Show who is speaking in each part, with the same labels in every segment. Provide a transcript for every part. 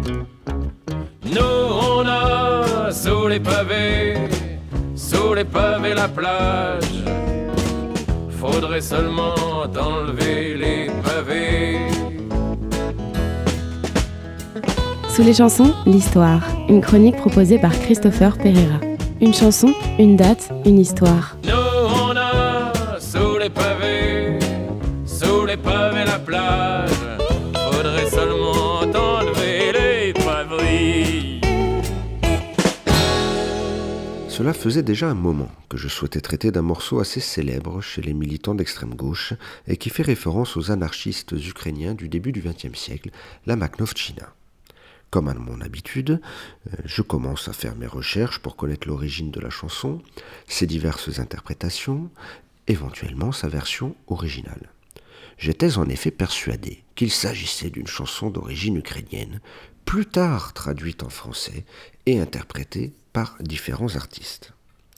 Speaker 1: Nous on a sous les pavés la plage. Faudrait seulement enlever les pavés.
Speaker 2: Sous les chansons, l'histoire. Une chronique proposée par Christopher Pereira. Une chanson, une date, une histoire.
Speaker 1: Nous on a sous les pavés la plage. Faudrait seulement enlever les pavés.
Speaker 3: Cela faisait déjà un moment que je souhaitais traiter d'un morceau assez célèbre chez les militants d'extrême gauche et qui fait référence aux anarchistes ukrainiens du début du XXe siècle, la Makhnovtchina. Comme à mon habitude, je commence à faire mes recherches pour connaître l'origine de la chanson, ses diverses interprétations, éventuellement sa version originale. J'étais en effet persuadé qu'il s'agissait d'une chanson d'origine ukrainienne, plus tard traduite en français et interprétée par différents artistes.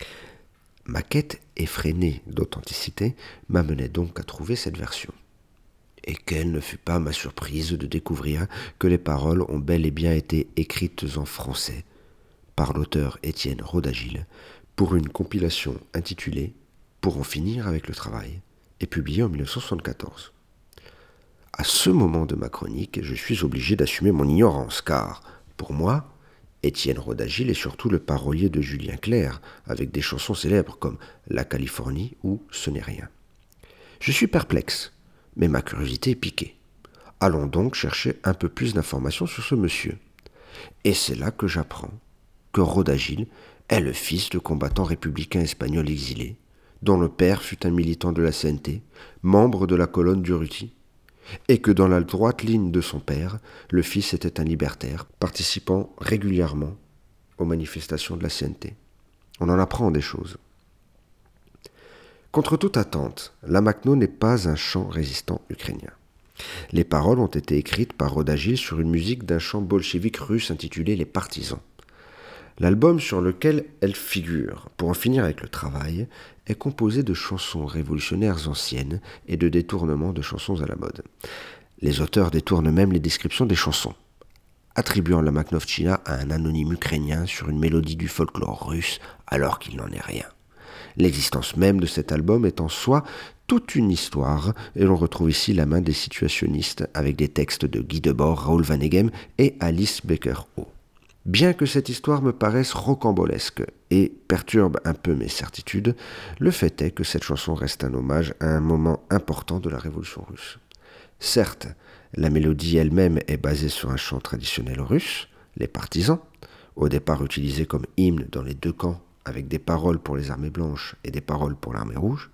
Speaker 3: Ma quête effrénée d'authenticité m'amenait donc à trouver cette version. Et quelle ne fut pas ma surprise de découvrir que les paroles ont bel et bien été écrites en français par l'auteur Étienne Rodagil pour une compilation intitulée « Pour en finir avec le travail » et publiée en 1974. À ce moment de ma chronique, je suis obligé d'assumer mon ignorance, car, pour moi, Étienne Rodagil est surtout le parolier de Julien Clerc, avec des chansons célèbres comme « La Californie » ou « Ce n'est rien ». Je suis perplexe, mais ma curiosité est piquée. Allons donc chercher un peu plus d'informations sur ce monsieur. Et c'est là que j'apprends que Rodagil est le fils de combattants républicains espagnols exilés, dont le père fut un militant de la CNT, membre de la colonne d'Urruti, et que dans la droite ligne de son père, le fils était un libertaire, participant régulièrement aux manifestations de la CNT. On en apprend des choses. Contre toute attente, la Makhno n'est pas un chant résistant ukrainien. Les paroles ont été écrites par Rodagil sur une musique d'un chant bolchevique russe intitulé « Les Partisans ». L'album sur lequel elle figure, Pour en finir avec le travail, est composé de chansons révolutionnaires anciennes et de détournements de chansons à la mode. Les auteurs détournent même les descriptions des chansons, attribuant la Makhnovtchina à un anonyme ukrainien sur une mélodie du folklore russe alors qu'il n'en est rien. L'existence même de cet album est en soi toute une histoire, et l'on retrouve ici la main des situationnistes avec des textes de Guy Debord, Raoul Vaneigem et Alice Becker-Ho. Bien que cette histoire me paraisse rocambolesque et perturbe un peu mes certitudes, le fait est que cette chanson reste un hommage à un moment important de la Révolution russe. Certes, la mélodie elle-même est basée sur un chant traditionnel russe, les partisans, au départ utilisé comme hymne dans les deux camps, avec des paroles pour les armées blanches et des paroles pour l'armée rouge.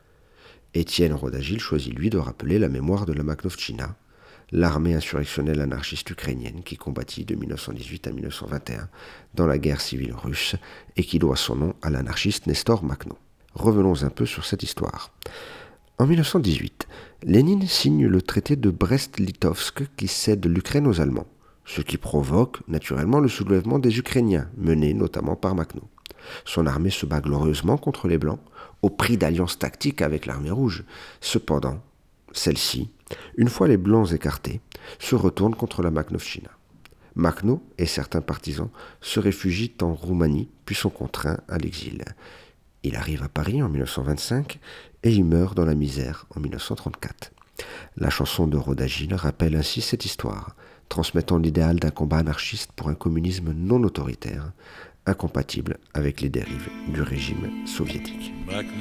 Speaker 3: Étienne Rodagil choisit lui de rappeler la mémoire de la Makhnovtchina, l'armée insurrectionnelle anarchiste ukrainienne qui combattit de 1918 à 1921 dans la guerre civile russe et qui doit son nom à l'anarchiste Nestor Makhno. Revenons un peu sur cette histoire. En 1918, Lénine signe le traité de Brest-Litovsk qui cède l'Ukraine aux Allemands, ce qui provoque naturellement le soulèvement des Ukrainiens, mené notamment par Makhno. Son armée se bat glorieusement contre les Blancs, au prix d'alliances tactiques avec l'armée rouge. Cependant, celle-ci, une fois les Blancs écartés, se retourne contre la Makhnovtchina. Makhno et certains partisans se réfugient en Roumanie, puis sont contraints à l'exil. Il arrive à Paris en 1925 et il meurt dans la misère en 1934. La chanson de Rodagil rappelle ainsi cette histoire, transmettant l'idéal d'un combat anarchiste pour un communisme non autoritaire, incompatible avec les dérives du régime soviétique.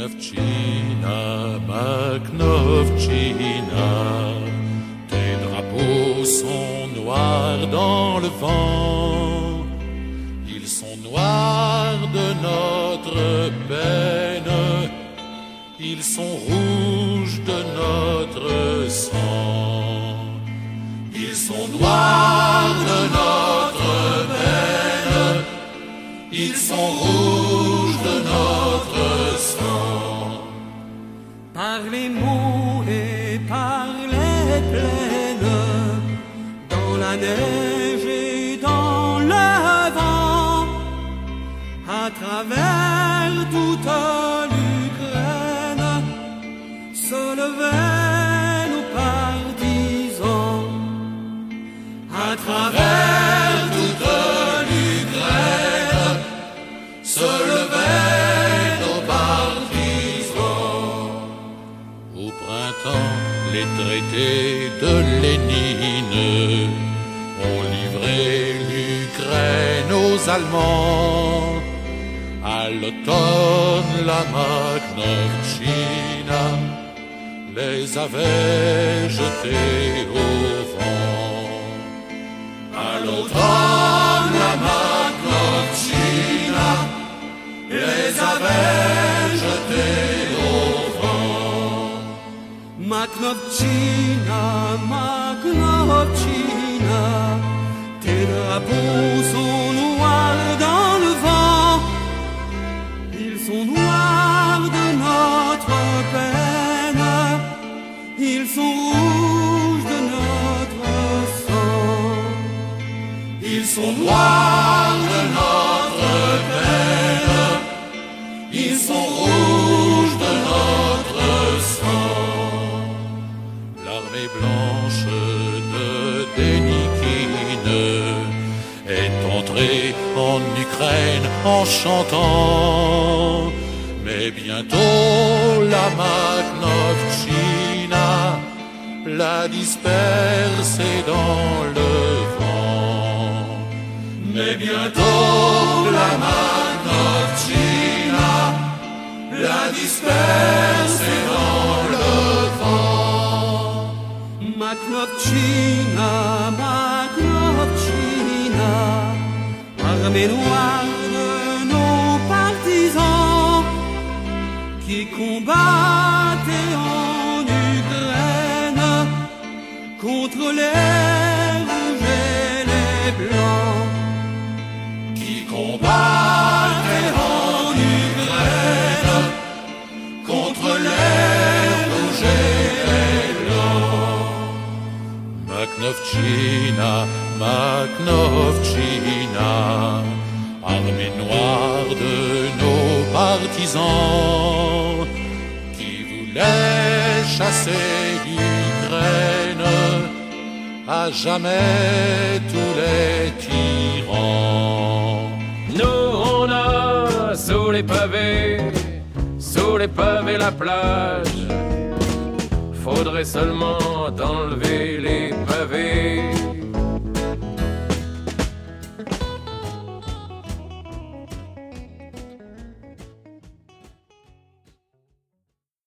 Speaker 4: Makhnovtchina, Makhnovtchina, tes drapeaux sont noirs dans le vent. Ils sont noirs de notre peine, ils sont rouges de notre sang. Ils sont noirs de notre peine, ils sont rouges de notre sang.
Speaker 5: Par les mots et par les plaines, dans la neige et dans le vent, à travers toute l'Ukraine, se levaient nos partisans. À travers
Speaker 4: traité de Lénine ont livré l'Ukraine aux Allemands. À l'automne, la Magnovtchina les avait jetés au vent. À l'automne, la Magnovtchina les avait jetés au vent.
Speaker 5: Magnovtchina, Magnovtchina, tes drapeaux sont noirs dans le vent. Ils sont noirs de notre peine, ils sont rouges de notre sang.
Speaker 4: Ils sont noirs de notre peine, ils sont rouges de notre sang. L'armée blanche de Dénikine est entrée en Ukraine en chantant. Mais bientôt la Magnovtchina l'a dispersée dans le vent. Mais bientôt la Magnovtchina l'a dispersée dans le vent.
Speaker 5: Magnovtchina, Magnovtchina, armée noire de nos partisans qui combattaient en Ukraine contre les rouges et les blancs.
Speaker 4: Qui combattaient en Ukraine contre les rouges et les blancs. Magnovtchina, Magnovtchina, armée noire de nos partisans qui voulaient chasser l'Ukraine à jamais tous les tyrans.
Speaker 1: Nous on a sous les pavés la plage. Faudrait seulement enlever les pavés.